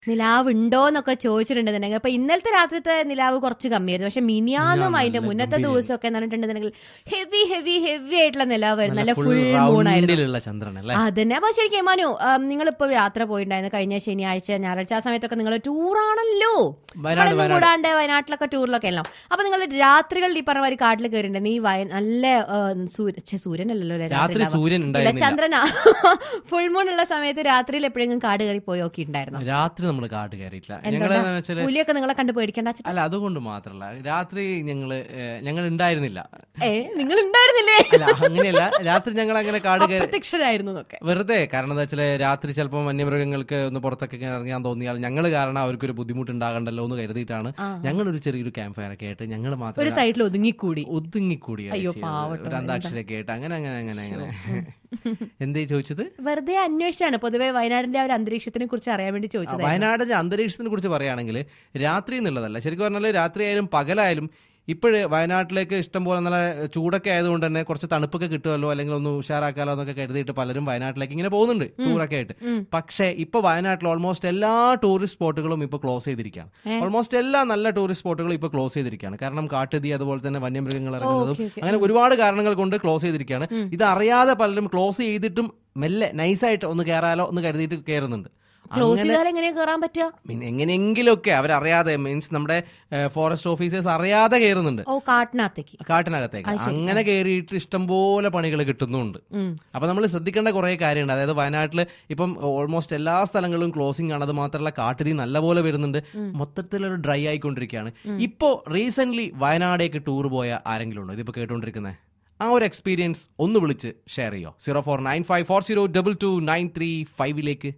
നിലാവ് ഉണ്ടോന്നൊക്കെ ചോദിച്ചിട്ടുണ്ടെന്നുണ്ടെങ്കിൽ അപ്പൊ ഇന്നലത്തെ രാത്രിത്തെ നിലാവ് കുറച്ച് കമ്മിയായിരുന്നു. പക്ഷെ മിനിയാന്നും അതിന്റെ മുന്നത്തെ ദിവസമൊക്കെ എന്ന് പറഞ്ഞിട്ടുണ്ടെന്നുണ്ടെങ്കിൽ ഹെവി ഹെവി ഹെവി ആയിട്ടുള്ള നിലാവായിരുന്നു. നല്ല ഫുൾ മൂണായിരുന്നു. അതന്നെ. അപ്പൊ ശരിക്കും മനു, നിങ്ങളിപ്പോ യാത്ര പോയിട്ടുണ്ടായിരുന്നു കഴിഞ്ഞ ശനിയാഴ്ച ഞായറാഴ്ച. ആ സമയത്തൊക്കെ നിങ്ങൾ ടൂറാണല്ലോ, കൂടാണ്ട് വയനാട്ടിലൊക്കെ ടൂറിലൊക്കെ ആണല്ലോ. അപ്പൊ നിങ്ങൾ രാത്രികളിൽ ഈ പറഞ്ഞ കാട്ടിൽ കയറിയിട്ടുണ്ട്. നീ നല്ല സൂര്യനല്ലല്ലോ, ചന്ദ്രനാ ഫുൾ മൂൺ ഉള്ള സമയത്ത് രാത്രിയിൽ എപ്പോഴെങ്കിലും കാട് കയറി പോയി നോക്കിയിട്ടുണ്ടായിരുന്നു? രാത്രി നമ്മൾ കാട് കയറിയിട്ടില്ല. പുലിയൊക്കെ നിങ്ങളെ കണ്ട് പേടിക്കണ്ട. അല്ല, അതുകൊണ്ട് മാത്രല്ല, രാത്രി ഞങ്ങൾ ഉണ്ടായിരുന്നില്ല. നിങ്ങൾ ഉണ്ടായിരുന്നില്ലേ? അല്ല, അങ്ങനെയല്ല. രാത്രി ഞങ്ങൾ അങ്ങനെ കാട് പ്രത്യക്ഷരായിരുന്നു വെറുതെ. കാരണം എന്താ വെച്ചാൽ രാത്രി ചിലപ്പോൾ വന്യമൃഗങ്ങൾക്ക് ഒന്ന് പുറത്തൊക്കെ ഇറങ്ങാൻ തോന്നിയാൽ ഞങ്ങൾ കാരണം അവർക്കൊരു ബുദ്ധിമുട്ടുണ്ടാകണ്ടല്ലോ എന്ന് കരുതിയിട്ടാണ് ഞങ്ങളൊരു ചെറിയൊരു ക്യാമ്പ് ഫയർ ഒക്കെ ആയിട്ട് ഞങ്ങൾ മാത്രം ഒരു സൈഡിൽ ഒതുങ്ങിക്കൂടി ഒരു അന്താക്ഷരൊക്കെ ആയിട്ട് അങ്ങനെ അങ്ങനെ അങ്ങനെ അങ്ങനെ. എന്തേ ചോദിച്ചത്? വെറുതെ അന്വേഷിച്ചാണ്. പൊതുവെ വയനാടിന്റെ ആ ഒരു അന്തരീക്ഷത്തിനെ കുറിച്ച് അറിയാൻ വേണ്ടി ചോദിച്ചത്. വയനാടിന്റെ അന്തരീക്ഷത്തിനെ കുറിച്ച് പറയുകയാണെങ്കിൽ രാത്രി എന്നുള്ളതല്ല, ശരിക്കും പറഞ്ഞാൽ രാത്രി ആയാലും പകലായാലും ഇപ്പോഴ് വയനാട്ടിലേക്ക് ഇഷ്ടംപോലെ നല്ല ചൂടൊക്കെ ആയതുകൊണ്ട് തന്നെ കുറച്ച് തണുപ്പൊക്കെ കിട്ടുമല്ലോ, അല്ലെങ്കിൽ ഒന്ന് ഉഷാറാക്കാലോ എന്നൊക്കെ കരുതിയിട്ട് പലരും വയനാട്ടിലേക്ക് ഇങ്ങനെ പോകുന്നുണ്ട് ടൂറൊക്കെ ആയിട്ട്. പക്ഷേ ഇപ്പൊ വയനാട്ടിൽ ഓൾമോസ്റ്റ് എല്ലാ ടൂറിസ്റ്റ് സ്പോട്ടുകളും ഇപ്പൊ ക്ലോസ് ചെയ്തിരിക്കുകയാണ്. ഓൾമോസ്റ്റ് എല്ലാ നല്ല ടൂറിസ്റ്റ് സ്പോട്ടുകളും ഇപ്പൊ ക്ലോസ് ചെയ്തിരിക്കുകയാണ്. കാരണം കാട്ടുതീ, അതുപോലെ തന്നെ വന്യമൃഗങ്ങൾ ഇറങ്ങുന്നതും അങ്ങനെ ഒരുപാട് കാരണങ്ങൾ കൊണ്ട് ക്ലോസ് ചെയ്തിരിക്കുകയാണ്. ഇത് അറിയാതെ പലരും ക്ലോസ് ചെയ്തിട്ടും മെല്ലെ നൈസായിട്ട് ഒന്ന് കയറാലോ എന്ന് കരുതിയിട്ട് കയറുന്നുണ്ട്. എങ്ങനെയെങ്കിലുമൊക്കെ അവരറിയാതെ, മീൻസ് നമ്മുടെ ഫോറസ്റ്റ് ഓഫീസേഴ്സ് അറിയാതെ കയറുന്നുണ്ട് കാട്ടിനകത്തേക്ക്. അങ്ങനെ കയറിയിട്ട് ഇഷ്ടംപോലെ പണികൾ കിട്ടുന്നുണ്ട്. അപ്പൊ നമ്മൾ ശ്രദ്ധിക്കേണ്ട കുറെ കാര്യമുണ്ട്. അതായത് വയനാട്ടിൽ ഇപ്പം ഓൾമോസ്റ്റ് എല്ലാ സ്ഥലങ്ങളിലും ക്ലോസിംഗ് ആണ്. അത് മാത്രമല്ല കാട്ടുതീ നല്ലപോലെ വരുന്നുണ്ട്. മൊത്തത്തിലൊരു ഡ്രൈ ആയിക്കൊണ്ടിരിക്കുകയാണ്. ഇപ്പോ റീസെന്റ് വയനാടേക്ക് ടൂർ പോയ ആരെങ്കിലും ഉണ്ടോ ഇതിപ്പോ കേട്ടോണ്ടിരിക്കുന്നത്? ആ ഒരു എക്സ്പീരിയൻസ് ഒന്ന് വിളിച്ച് ഷെയർ ചെയ്യോ. 0495402293 5